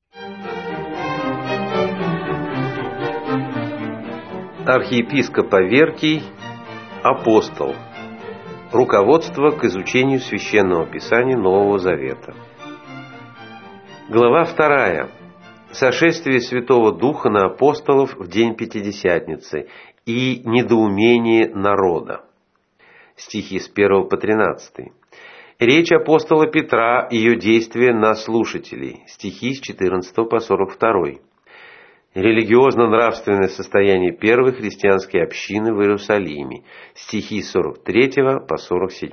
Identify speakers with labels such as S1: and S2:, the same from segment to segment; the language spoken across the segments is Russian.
S1: Архиепископ Аверкий, апостол. Руководство к изучению Священного Писания Нового Завета. Глава 2. Сошествие Святого Духа на апостолов в день Пятидесятницы и недоумение народа. Стихи с 1 по 13. Речь апостола Петра, ее действия на слушателей. Стихи с 14 по 42. Религиозно-нравственное состояние первой христианской общины в Иерусалиме. Стихи с 43 по 47.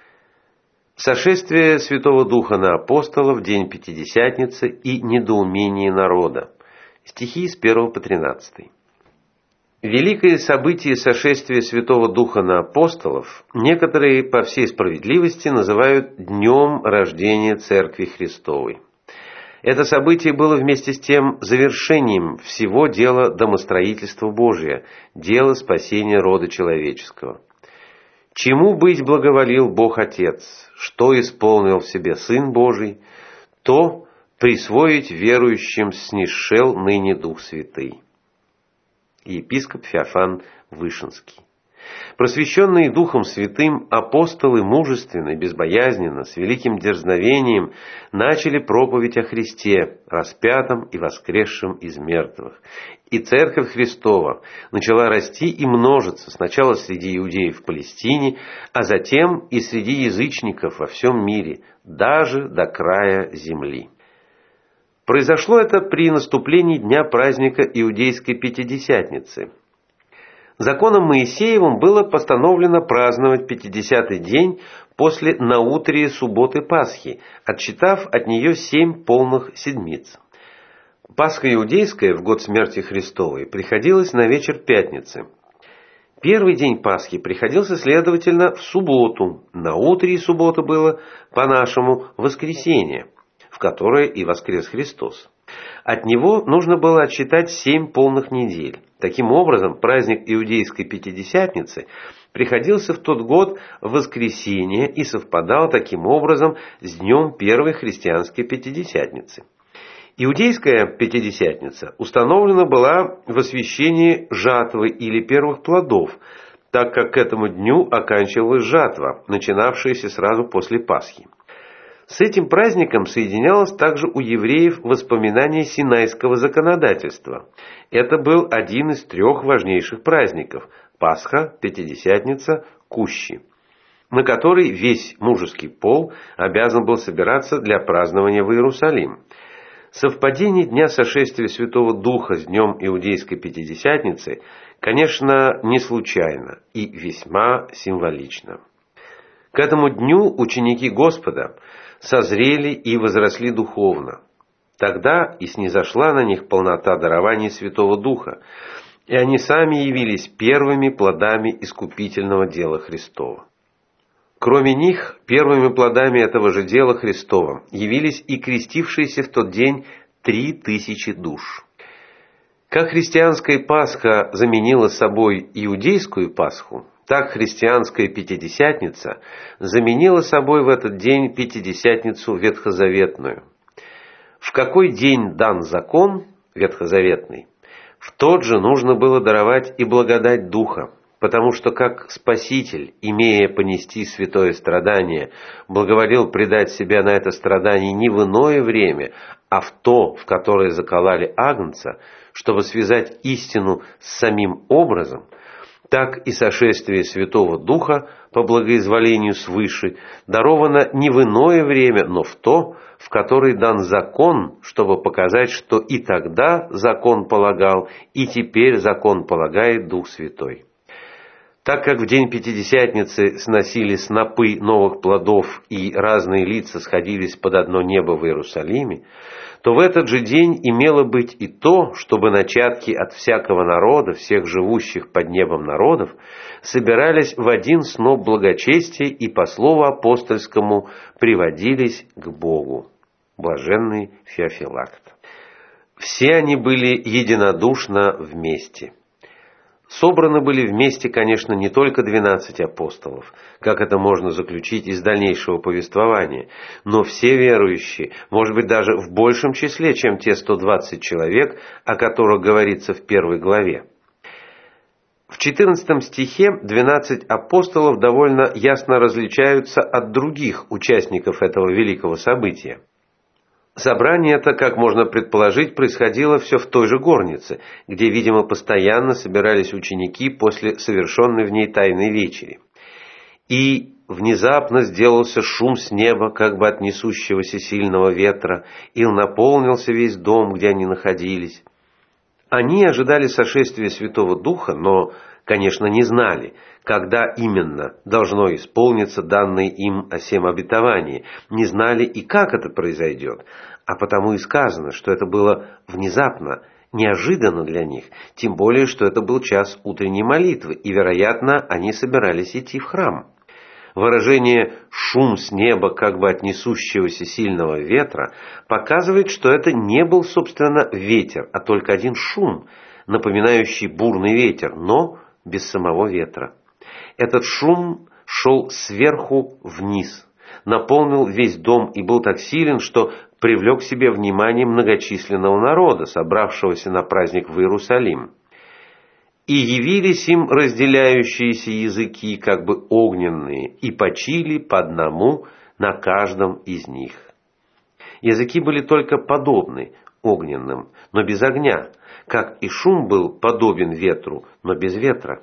S1: Сошествие Святого Духа на апостолов в день Пятидесятницы и недоумение народа. Стихи с 1 по 13. Великое событие сошествия Святого Духа на апостолов некоторые по всей справедливости называют днем рождения Церкви Христовой. Это событие было вместе с тем завершением всего дела домостроительства Божия, дела спасения рода человеческого. Чему быть благоволил Бог Отец, что исполнил в себе Сын Божий, то присвоить верующим снисшел ныне Дух Святый. Епископ Феофан Вышинский. Просвещенные Духом Святым апостолы мужественно, безбоязненно, с великим дерзновением начали проповедь о Христе, распятом и воскресшем из мертвых. И Церковь Христова начала расти и множиться сначала среди иудеев в Палестине, а затем и среди язычников во всем мире, даже до края земли. Произошло это при наступлении дня праздника Иудейской Пятидесятницы. Законом Моисеевым было постановлено праздновать 50-й день после наутрия субботы Пасхи, отсчитав от нее 7 полных седмиц. Пасха иудейская в год смерти Христовой приходилась на вечер пятницы. Первый день Пасхи приходился, следовательно, в субботу. Наутрие субботы было, по-нашему, воскресенье, в которое и воскрес Христос. От него нужно было отсчитать 7 полных недель. Таким образом, праздник Иудейской Пятидесятницы приходился в тот год в воскресенье и совпадал таким образом с днем первой христианской Пятидесятницы. Иудейская Пятидесятница установлена была в освящении жатвы или первых плодов, так как к этому дню оканчивалась жатва, начинавшаяся сразу после Пасхи. С этим праздником соединялось также у евреев воспоминание Синайского законодательства. Это был один из 3 важнейших праздников – Пасха, Пятидесятница, Кущи, на который весь мужеский пол обязан был собираться для празднования в Иерусалим. Совпадение дня сошествия Святого Духа с днем Иудейской Пятидесятницы, конечно, не случайно и весьма символично. К этому дню ученики Господа созрели и возросли духовно. Тогда и снизошла на них полнота дарования Святого Духа, и они сами явились первыми плодами искупительного дела Христова. Кроме них, первыми плодами этого же дела Христова явились и крестившиеся в тот день 3000 душ. Как христианская Пасха заменила собой иудейскую Пасху, так христианская Пятидесятница заменила собой в этот день Пятидесятницу ветхозаветную. В какой день дан закон ветхозаветный, в тот же нужно было даровать и благодать Духа, потому что как Спаситель, имея понести святое страдание, благоволил предать себя на это страдание не в иное время, а в то, в которое закололи агнца, чтобы связать истину с самим образом, так и сошествие Святого Духа по благоизволению свыше даровано не в иное время, но в то, в которое дан закон, чтобы показать, что и тогда закон полагал, и теперь закон полагает Дух Святой. Так как в день Пятидесятницы сносили снопы новых плодов и разные лица сходились под одно небо в Иерусалиме, то в этот же день имело быть и то, чтобы начатки от всякого народа, всех живущих под небом народов, собирались в один сноп благочестия и по слову апостольскому приводились к Богу. Блаженный Феофилакт. Все они были единодушно вместе. Собраны были вместе, конечно, не только 12 апостолов, как это можно заключить из дальнейшего повествования, но все верующие, может быть, даже в большем числе, чем те 120 человек, о которых говорится в 1 главе. В 14 стихе 12 апостолов довольно ясно различаются от других участников этого великого события. Собрание это, как можно предположить, происходило все в той же горнице, где, видимо, постоянно собирались ученики после совершенной в ней тайной вечери. И внезапно сделался шум с неба, как бы от несущегося сильного ветра, и наполнился весь дом, где они находились. Они ожидали сошествия Святого Духа, но, конечно, не знали, когда именно должно исполниться данное им о сем обетовании, не знали и как это произойдет, а потому и сказано, что это было внезапно, неожиданно для них, тем более, что это был час утренней молитвы, и, вероятно, они собирались идти в храм. Выражение «шум с неба, как бы от несущегося сильного ветра» показывает, что это не был, собственно, ветер, а только один шум, напоминающий бурный ветер, но без самого ветра. Этот шум шел сверху вниз, наполнил весь дом и был так силен, что привлек к себе внимание многочисленного народа, собравшегося на праздник в Иерусалим. И явились им разделяющиеся языки, как бы огненные, и почили по одному на каждом из них. Языки были только подобны огненным, но без огня, как и шум был подобен ветру, но без ветра.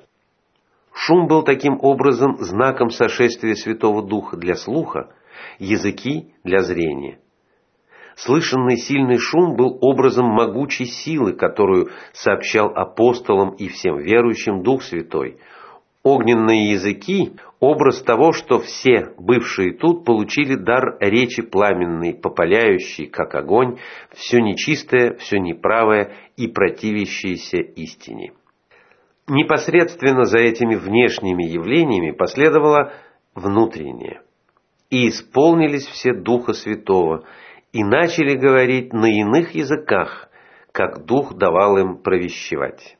S1: Шум был таким образом знаком сошествия Святого Духа для слуха, языки для зрения. Слышанный сильный шум был образом могучей силы, которую сообщал апостолам и всем верующим Дух Святой. Огненные языки – образ того, что все, бывшие тут, получили дар речи пламенной, попаляющей, как огонь, все нечистое, все неправое и противящееся истине. Непосредственно за этими внешними явлениями последовало внутреннее. «И исполнились все Духа Святого, и начали говорить на иных языках, как Дух давал им провещевать».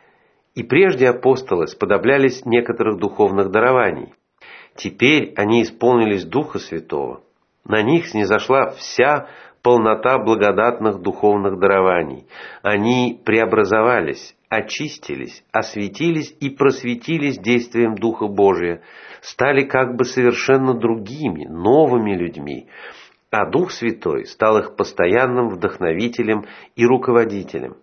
S1: И прежде апостолы сподоблялись некоторых духовных дарований. Теперь они исполнились Духа Святого. На них снизошла вся полнота благодатных духовных дарований. Они преобразовались, очистились, осветились и просветились действием Духа Божия, стали как бы совершенно другими, новыми людьми, а Дух Святой стал их постоянным вдохновителем и руководителем.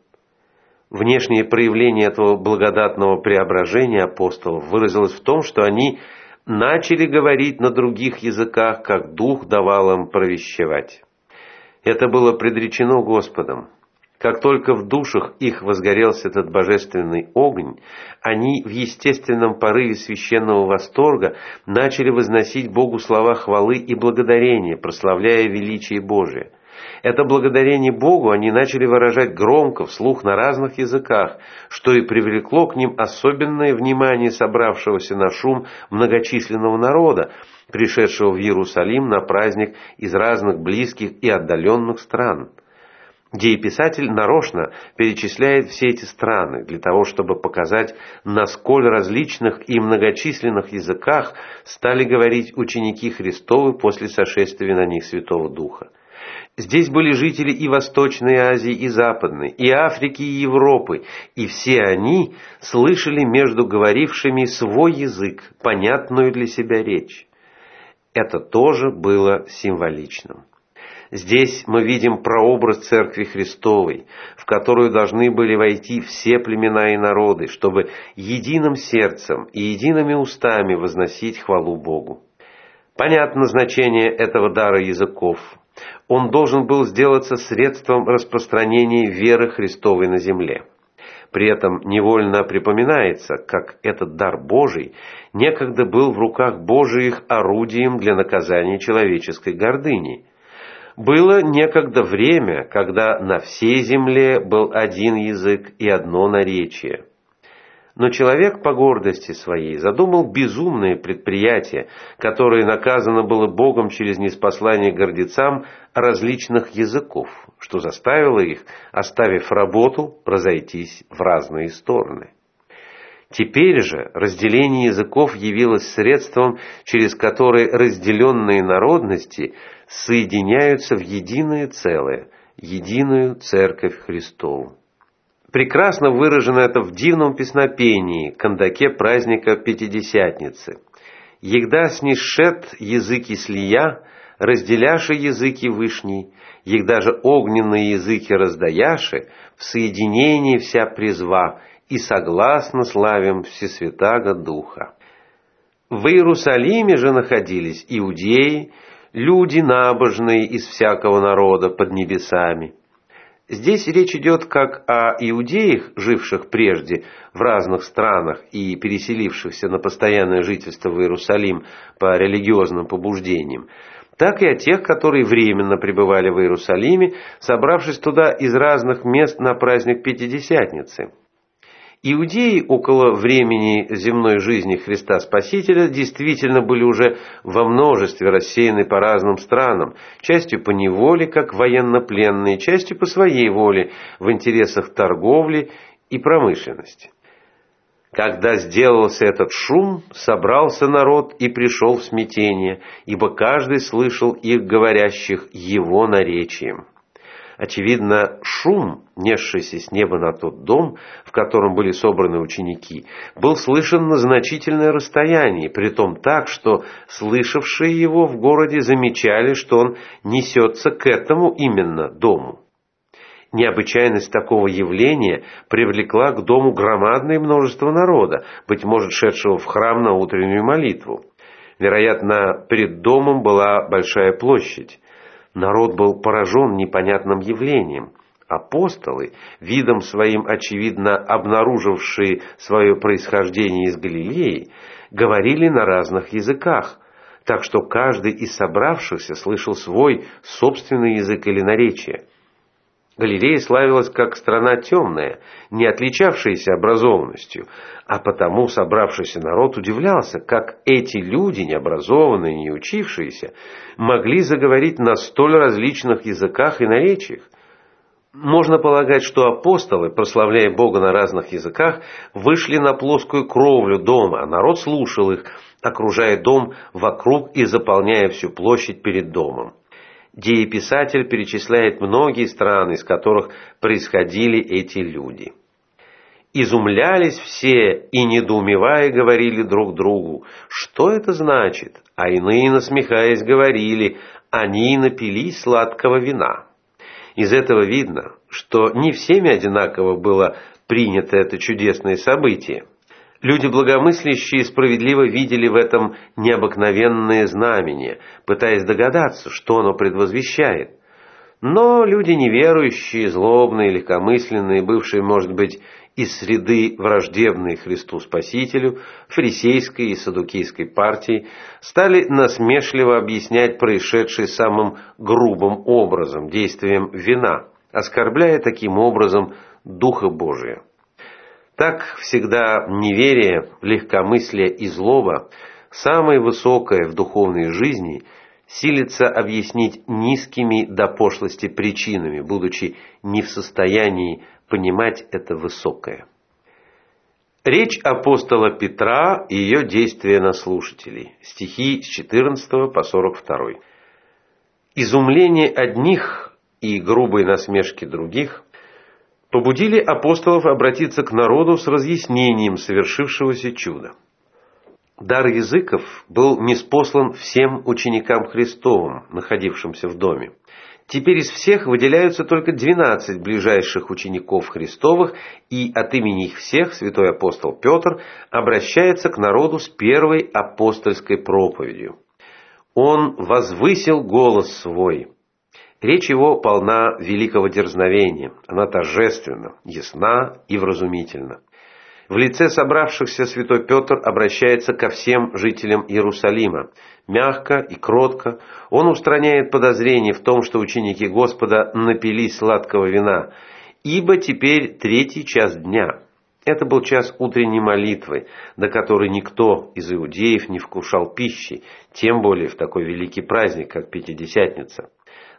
S1: Внешнее проявление этого благодатного преображения апостолов выразилось в том, что они начали говорить на других языках, как Дух давал им провещевать. Это было предречено Господом. Как только в душах их возгорелся этот божественный огонь, они в естественном порыве священного восторга начали возносить Богу слова хвалы и благодарения, прославляя величие Божие. Это благодарение Богу они начали выражать громко, вслух на разных языках, что и привлекло к ним особенное внимание собравшегося на шум многочисленного народа, пришедшего в Иерусалим на праздник из разных близких и отдаленных стран. Дееписатель нарочно перечисляет все эти страны для того, чтобы показать, на сколь различных и многочисленных языках стали говорить ученики Христовы после сошествия на них Святого Духа. Здесь были жители и Восточной Азии, и Западной, и Африки, и Европы, и все они слышали между говорившими свой язык, понятную для себя речь. Это тоже было символичным. Здесь мы видим прообраз Церкви Христовой, в которую должны были войти все племена и народы, чтобы единым сердцем и едиными устами возносить хвалу Богу. Понятно значение этого дара языков. Он должен был сделаться средством распространения веры Христовой на земле. При этом невольно припоминается, как этот дар Божий некогда был в руках Божиих орудием для наказания человеческой гордыни. Было некогда время, когда на всей земле был один язык и одно наречие. Но человек по гордости своей задумал безумное предприятие, которое наказано было Богом через ниспослание гордецам различных языков, что заставило их, оставив работу, разойтись в разные стороны. Теперь же разделение языков явилось средством, через которое разделенные народности соединяются в единое целое, единую Церковь Христову. Прекрасно выражено это в дивном песнопении, кандаке праздника Пятидесятницы. «Егда снишет языки слия, разделяши языки вышней, егда же огненные языки раздаяши, в соединении вся призва, и согласно славим Всесвятаго Духа». В Иерусалиме же находились иудеи, люди набожные из всякого народа под небесами. Здесь речь идет как о иудеях, живших прежде в разных странах и переселившихся на постоянное жительство в Иерусалим по религиозным побуждениям, так и о тех, которые временно пребывали в Иерусалиме, собравшись туда из разных мест на праздник Пятидесятницы. Иудеи около времени земной жизни Христа Спасителя действительно были уже во множестве рассеяны по разным странам, частью по неволе, как военнопленные, частью по своей воле, в интересах торговли и промышленности. Когда сделался этот шум, собрался народ и пришел в смятение, ибо каждый слышал их говорящих его наречием. Очевидно, шум, несшийся с неба на тот дом, в котором были собраны ученики, был слышен на значительное расстояние, притом так, что слышавшие его в городе замечали, что он несется к этому именно дому. Необычайность такого явления привлекла к дому громадное множество народа, быть может, шедшего в храм на утреннюю молитву. Вероятно, перед домом была большая площадь. Народ был поражен непонятным явлением. Апостолы, видом своим очевидно обнаружившие свое происхождение из Галилеи, говорили на разных языках, так что каждый из собравшихся слышал свой собственный язык или наречие. Галилея славилась как страна темная, не отличавшаяся образованностью, а потому собравшийся народ удивлялся, как эти люди, необразованные, не учившиеся, могли заговорить на столь различных языках и наречиях. Можно полагать, что апостолы, прославляя Бога на разных языках, вышли на плоскую кровлю дома, а народ слушал их, окружая дом вокруг и заполняя всю площадь перед домом. Дееписатель перечисляет многие страны, из которых происходили эти люди. «Изумлялись все и, недоумевая, говорили друг другу, что это значит, а иные, насмехаясь, говорили, они напились сладкого вина». Из этого видно, что не всеми одинаково было принято это чудесное событие. Люди благомыслящие справедливо видели в этом необыкновенное знамение, пытаясь догадаться, что оно предвозвещает. Но люди неверующие, злобные, легкомысленные, бывшие, может быть, из среды враждебной Христу Спасителю, фарисейской и саддукейской партии, стали насмешливо объяснять происшедшее самым грубым образом, действием вина, оскорбляя таким образом Духа Божия. Так всегда неверие, легкомыслие и злоба, самое высокое в духовной жизни, силится объяснить низкими до пошлости причинами, будучи не в состоянии понимать это высокое. Речь апостола Петра и ее действия на слушателей. Стихи с 14 по 42. Изумление одних и грубые насмешки других побудили апостолов обратиться к народу с разъяснением совершившегося чуда. Дар языков был ниспослан всем ученикам Христовым, находившимся в доме. Теперь из всех выделяются только 12 ближайших учеников Христовых, и от имени их всех святой апостол Петр обращается к народу с первой апостольской проповедью. Он возвысил голос свой. Речь его полна великого дерзновения, она торжественна, ясна и вразумительна. В лице собравшихся святой Петр обращается ко всем жителям Иерусалима. Мягко и кротко он устраняет подозрение в том, что ученики Господа напились сладкого вина, ибо теперь 3-й час дня. Это был час утренней молитвы, до которой никто из иудеев не вкушал пищи, тем более в такой великий праздник, как Пятидесятница.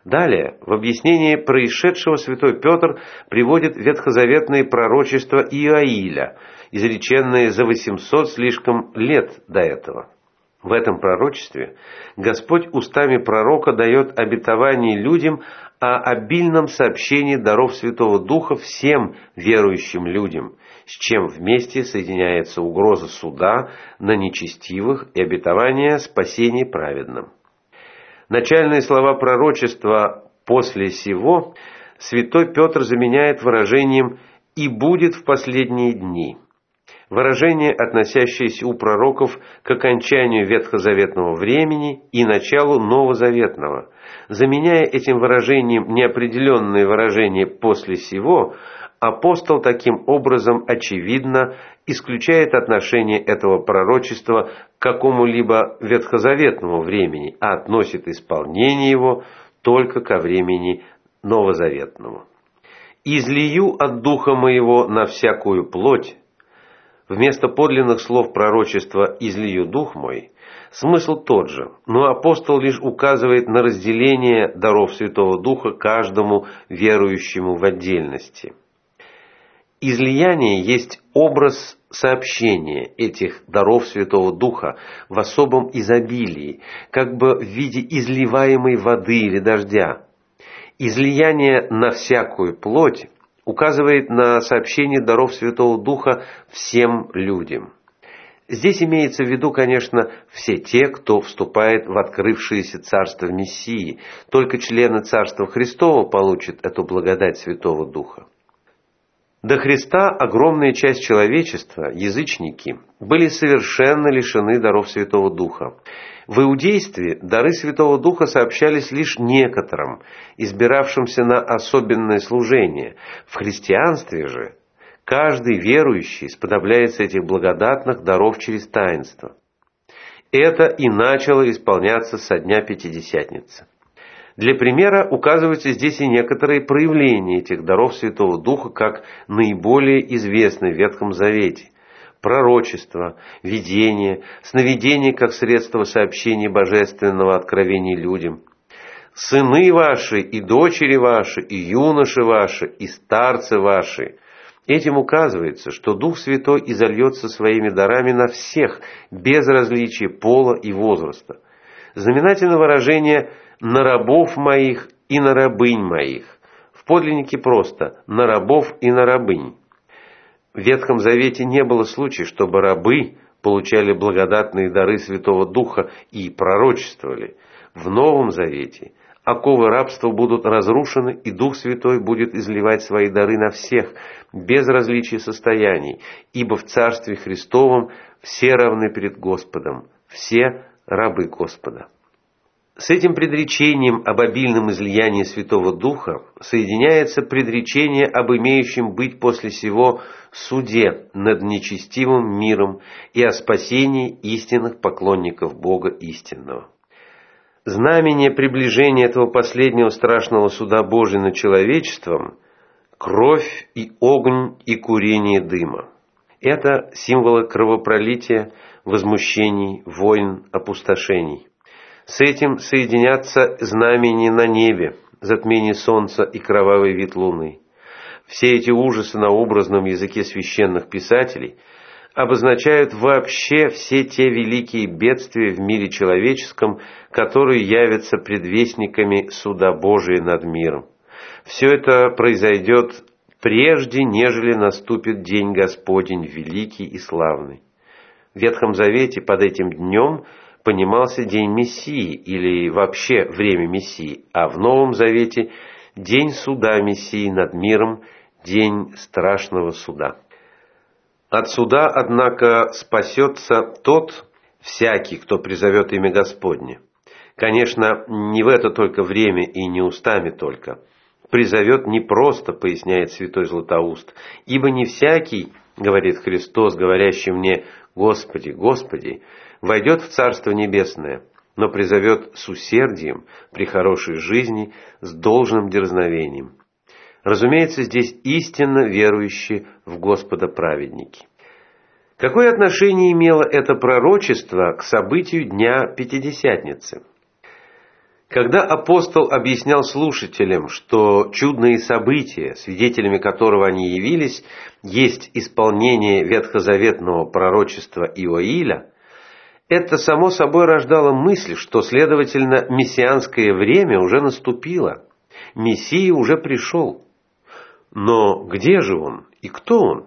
S1: Далее, в объяснении происшедшего святой Петр приводит ветхозаветные пророчества Иоиля, изреченные за 800 слишком лет до этого. В этом пророчестве Господь устами пророка дает обетование людям о обильном сообщении даров Святого Духа всем верующим людям, с чем вместе соединяется угроза суда на нечестивых и обетование спасения праведным. Начальные слова пророчества «после сего» святой Петр заменяет выражением «и будет в последние дни». Выражение, относящееся у пророков к окончанию ветхозаветного времени и началу новозаветного. Заменяя этим выражением неопределенное выражение «после сего», апостол таким образом, очевидно, исключает отношение этого пророчества к какому-либо ветхозаветному времени, а относит исполнение его только ко времени новозаветному. «Излию от духа моего на всякую плоть». Вместо подлинных слов пророчества «излию дух мой» смысл тот же, но апостол лишь указывает на разделение даров Святого Духа каждому верующему в отдельности. Излияние есть образ сообщения этих даров Святого Духа в особом изобилии, как бы в виде изливаемой воды или дождя. Излияние на всякую плоть указывает на сообщение даров Святого Духа всем людям. Здесь имеется в виду, конечно, все те, кто вступает в открывшееся царство Мессии. Только члены Царства Христова получат эту благодать Святого Духа. До Христа огромная часть человечества, язычники, были совершенно лишены даров Святого Духа. В иудействе дары Святого Духа сообщались лишь некоторым, избиравшимся на особенное служение. В христианстве же каждый верующий сподобляется этих благодатных даров через таинство. Это и начало исполняться со дня Пятидесятницы. Для примера указываются здесь и некоторые проявления этих даров Святого Духа, как наиболее известны в Ветхом Завете. Пророчество, видение, сновидение как средство сообщения божественного откровения людям. «Сыны ваши и дочери ваши, и юноши ваши, и старцы ваши». Этим указывается, что Дух Святой изольется своими дарами на всех, без различия пола и возраста. Знаменательно выражение «на рабов моих и на рабынь моих». В подлиннике просто «на рабов и на рабынь». В Ветхом Завете не было случая, чтобы рабы получали благодатные дары Святого Духа и пророчествовали. В Новом Завете оковы рабства будут разрушены, и Дух Святой будет изливать свои дары на всех, без различия состояний, ибо в Царстве Христовом все равны перед Господом, все рабы Господа. С этим предречением об обильном излиянии Святого Духа соединяется предречение об имеющем быть после сего суде над нечестивым миром и о спасении истинных поклонников Бога истинного. Знамение приближения этого последнего страшного суда Божия над человечеством – кровь и огонь и курение дыма. Это символы кровопролития, возмущений, войн, опустошений. С этим соединятся знамения на небе, затмение солнца и кровавый вид луны. Все эти ужасы на образном языке священных писателей обозначают вообще все те великие бедствия в мире человеческом, которые явятся предвестниками суда Божия над миром. Все это произойдет прежде, нежели наступит день Господень великий и славный. В Ветхом Завете под этим днем понимался день Мессии или вообще время Мессии, а в Новом Завете день суда Мессии над миром, день страшного суда. От суда, однако, спасется тот, всякий, кто призовет имя Господне. Конечно, не в это только время и не устами только. Призовет не просто, поясняет святой Златоуст, ибо не всякий, говорит Христос, говорящий мне «Господи, Господи», войдет в Царство Небесное, но призовет с усердием, при хорошей жизни, с должным дерзновением. Разумеется, здесь истинно верующие в Господа праведники. Какое отношение имело это пророчество к событию Дня Пятидесятницы? Когда апостол объяснял слушателям, что чудные события, свидетелями которого они явились, есть исполнение ветхозаветного пророчества Иоиля, это само собой рождало мысль, что, следовательно, мессианское время уже наступило, Мессия уже пришел. Но где же он и кто он?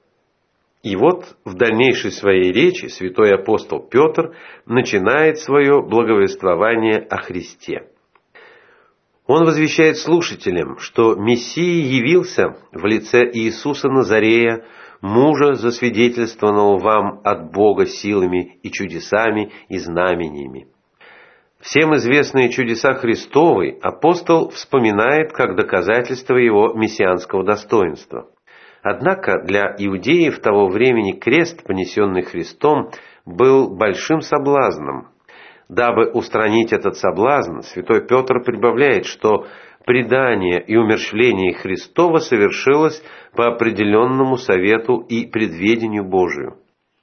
S1: И вот в дальнейшей своей речи святой апостол Петр начинает свое благовествование о Христе. Он возвещает слушателям, что Мессия явился в лице Иисуса Назарея, мужа, засвидетельствованного вам от Бога силами и чудесами и знамениями. Всем известные чудеса Христовы апостол вспоминает как доказательство его мессианского достоинства. Однако для иудеев того времени крест, понесенный Христом, был большим соблазном. Дабы устранить этот соблазн, святой Петр прибавляет, что предание и умерщвление Христова совершилось по определенному совету и предведению Божию.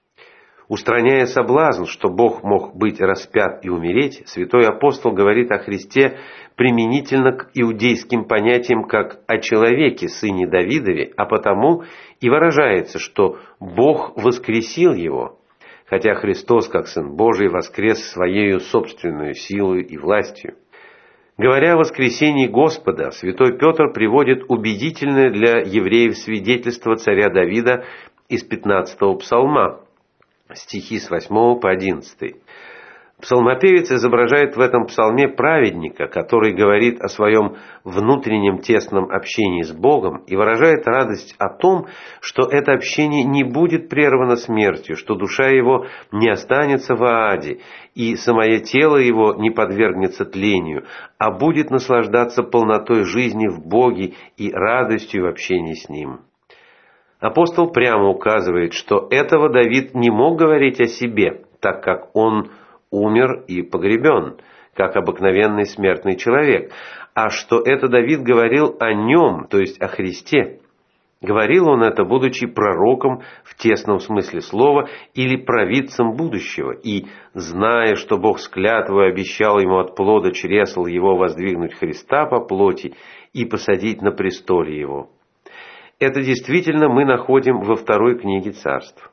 S1: Устраняя соблазн, что Бог мог быть распят и умереть, святой апостол говорит о Христе применительно к иудейским понятиям как о человеке, сыне Давидове, а потому и выражается, что Бог воскресил его, хотя Христос, как Сын Божий, воскрес своею собственную силой и властью. Говоря о воскресении Господа, святой Петр приводит убедительное для евреев свидетельство царя Давида из 15-го псалма, стихи с 8 по 11. Псалмопевец изображает в этом псалме праведника, который говорит о своем внутреннем тесном общении с Богом и выражает радость о том, что это общение не будет прервано смертью, что душа его не останется в Ааде, и самое тело его не подвергнется тлению, а будет наслаждаться полнотой жизни в Боге и радостью в общении с Ним. Апостол прямо указывает, что этого Давид не мог говорить о себе, так как он умер и погребен, как обыкновенный смертный человек, а что это Давид говорил о нем, то есть о Христе. Говорил он это, будучи пророком в тесном смысле слова или провидцем будущего, и, зная, что Бог с клятвой обещал ему от плода чресл его воздвигнуть Христа по плоти и посадить на престоле его. Это действительно мы находим во второй книге Царств.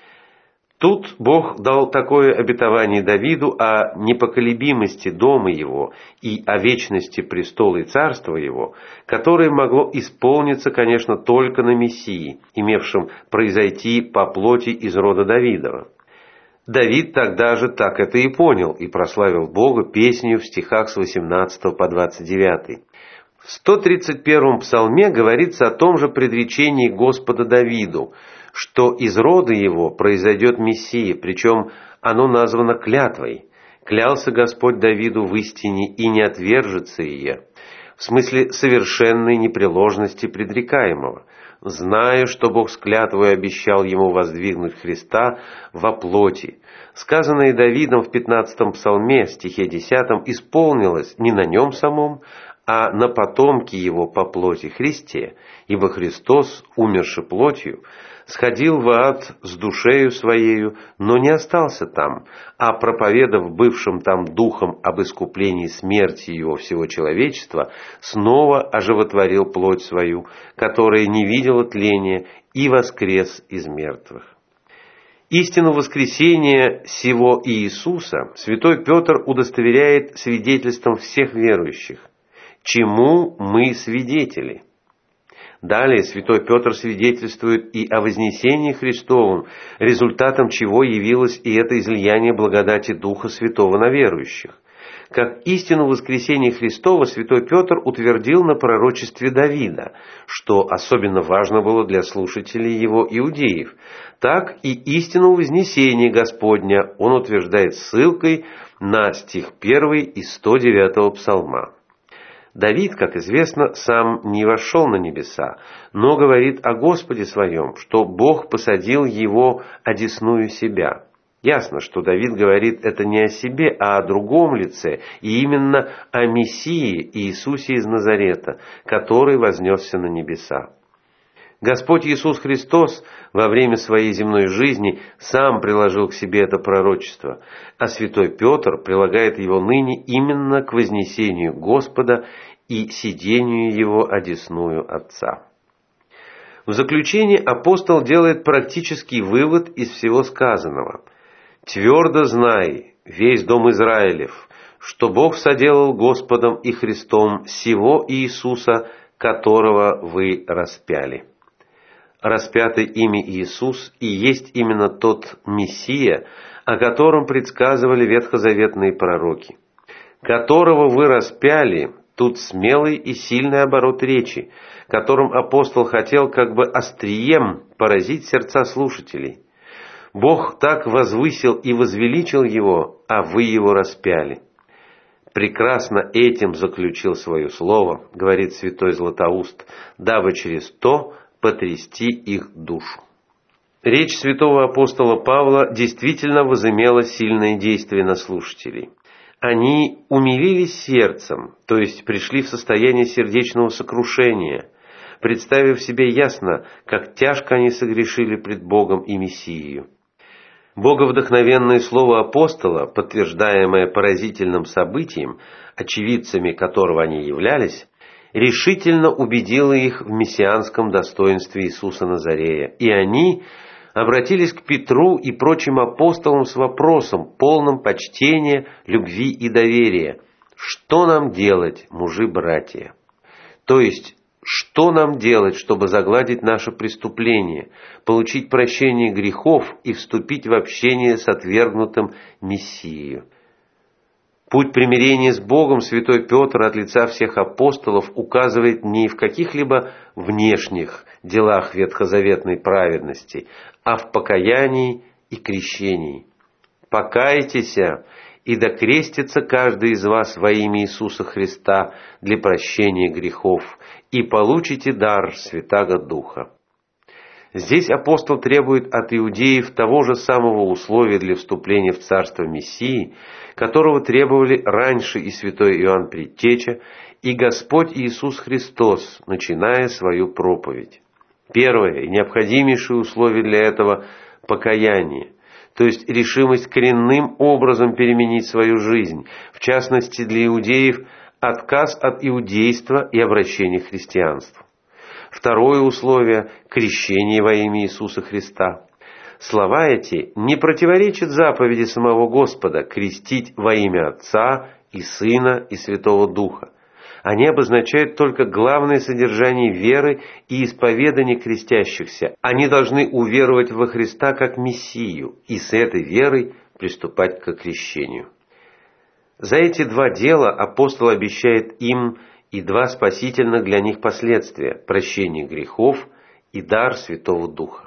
S1: Тут Бог дал такое обетование Давиду о непоколебимости дома его и о вечности престола и царства его, которое могло исполниться, конечно, только на Мессии, имевшем произойти по плоти из рода Давидова. Давид тогда же так это и понял и прославил Бога песнью в стихах с 18 по 29. В 131-м псалме говорится о том же предречении Господа Давиду, что из рода его произойдет Мессия, причем оно названо клятвой. Клялся Господь Давиду в истине и не отвержется ее, в смысле совершенной непреложности предрекаемого, зная, что Бог с клятвой обещал ему воздвигнуть Христа во плоти. Сказанное Давидом в 15-м псалме, стихе 10, исполнилось не на нем самом, а на потомке его по плоти Христе, ибо Христос, умерши плотью, сходил в ад с душею своею, но не остался там, а проповедав бывшим там духом об искуплении смерти его всего человечества, снова оживотворил плоть свою, которая не видела тления, и воскрес из мертвых. Истину воскресения сего Иисуса святой Петр удостоверяет свидетельством всех верующих, чему мы свидетели. Далее святой Петр свидетельствует и о вознесении Христовом, результатом чего явилось и это излияние благодати Духа Святого на верующих. Как истину воскресения Христова святой Петр утвердил на пророчестве Давида, что особенно важно было для слушателей его иудеев, так и истину вознесения Господня он утверждает ссылкой на стих 1 из 109-го псалма. Давид, как известно, сам не вошел на небеса, но говорит о Господе своем, что Бог посадил его одесную себя. Ясно, что Давид говорит это не о себе, а о другом лице, и именно о Мессии Иисусе из Назарета, который вознесся на небеса. Господь Иисус Христос во время своей земной жизни сам приложил к себе это пророчество, а святой Петр прилагает его ныне именно к вознесению Господа и сидению Его одесную Отца. В заключение апостол делает практический вывод из всего сказанного. «Твердо знай, весь дом Израилев, что Бог соделал Господом и Христом сего Иисуса, которого вы распяли». Распятый ими Иисус и есть именно тот Мессия, о котором предсказывали ветхозаветные пророки. «Которого вы распяли» — тут смелый и сильный оборот речи, которым апостол хотел как бы острием поразить сердца слушателей. Бог так возвысил и возвеличил его, а вы его распяли. Прекрасно этим заключил свое слово, говорит святой Златоуст, дабы через то потрясти их душу. Речь святого апостола Павла действительно возымела сильное действие на слушателей. Они умилились сердцем, то есть пришли в состояние сердечного сокрушения, представив себе ясно, как тяжко они согрешили пред Богом и Мессией. Боговдохновенное слово апостола, подтверждаемое поразительным событием, очевидцами которого они являлись, решительно убедило их в мессианском достоинстве Иисуса Назарея, и они обратились к Петру и прочим апостолам с вопросом, полным почтения, любви и доверия: «Что нам делать, мужи-братья?» То есть, что нам делать, чтобы загладить наше преступление, получить прощение грехов и вступить в общение с отвергнутым Мессией? Путь примирения с Богом святой Петр от лица всех апостолов указывает не в каких-либо внешних делах ветхозаветной праведности, а в покаянии и крещении. «Покайтесь, и докрестится каждый из вас во имя Иисуса Христа для прощения грехов, и получите дар Святаго Духа». Здесь апостол требует от иудеев того же самого условия для вступления в царство Мессии, которого требовали раньше и святой Иоанн Предтеча, и Господь Иисус Христос, начиная свою проповедь. Первое и необходимейшее условие для этого – покаяние, то есть решимость коренным образом переменить свою жизнь, в частности для иудеев – отказ от иудейства и обращение к христианству. Второе условие – крещение во имя Иисуса Христа. Слова эти не противоречат заповеди самого Господа крестить во имя Отца и Сына и Святого Духа. Они обозначают только главное содержание веры и исповедания крестящихся. Они должны уверовать во Христа как Мессию и с этой верой приступать к крещению. За эти два дела апостол обещает им и два спасительных для них последствия – прощение грехов и дар Святого Духа.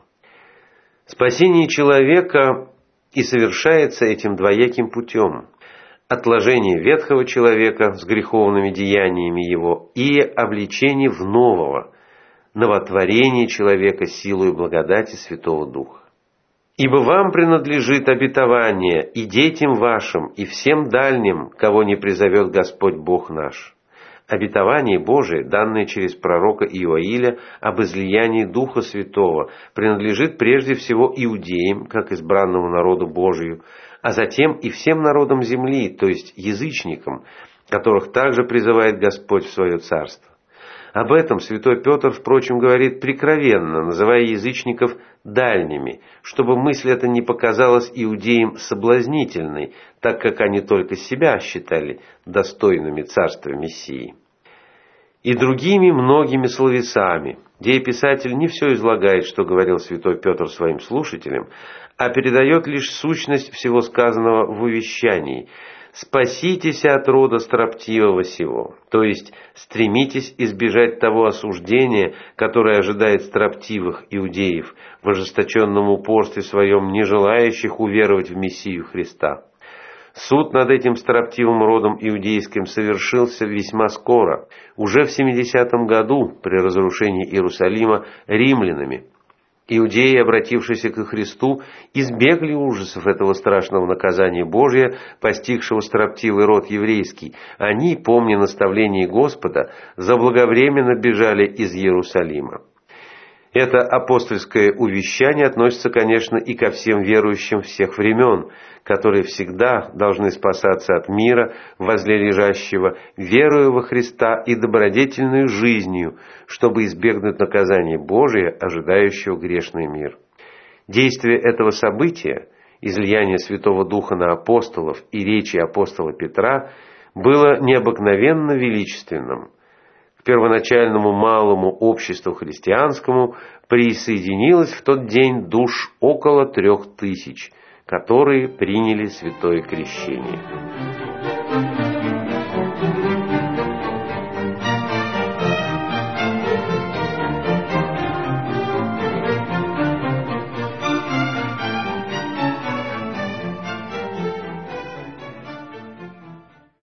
S1: Спасение человека и совершается этим двояким путем – отложение ветхого человека с греховными деяниями его и обличение в нового, новотворение человека силой благодати Святого Духа. «Ибо вам принадлежит обетование и детям вашим, и всем дальним, кого не призовет Господь Бог наш». Обетование Божие, данное через пророка Иоиля об излиянии Духа Святого, принадлежит прежде всего иудеям, как избранному народу Божию, а затем и всем народам земли, то есть язычникам, которых также призывает Господь в свое царство. Об этом святой Петр, впрочем, говорит прикровенно, называя язычников дальними, чтобы мысль эта не показалась иудеям соблазнительной, так как они только себя считали достойными царства Мессии. И другими многими словесами, где писатель не все излагает, что говорил святой Петр своим слушателям, а передает лишь сущность всего сказанного в увещании: «Спаситесь от рода строптивого сего», то есть стремитесь избежать того осуждения, которое ожидает строптивых иудеев в ожесточенном упорстве своем, не желающих уверовать в Мессию Христа. Суд над этим строптивым родом иудейским совершился весьма скоро, уже в 70-м году при разрушении Иерусалима римлянами. Иудеи, обратившиеся ко Христу, избегли ужасов этого страшного наказания Божия, постигшего строптивый род еврейский. Они, помня наставление Господа, заблаговременно бежали из Иерусалима. Это апостольское увещание относится, конечно, и ко всем верующим всех времен, которые всегда должны спасаться от мира, возле лежащего, веруя во Христа и добродетельной жизнью, чтобы избегнуть наказания Божия, ожидающего грешный мир. Действие этого события, излияние Святого Духа на апостолов и речи апостола Петра, было необыкновенно величественным. К первоначальному малому обществу христианскому присоединилось в тот день душ около 3000, которые приняли святое крещение.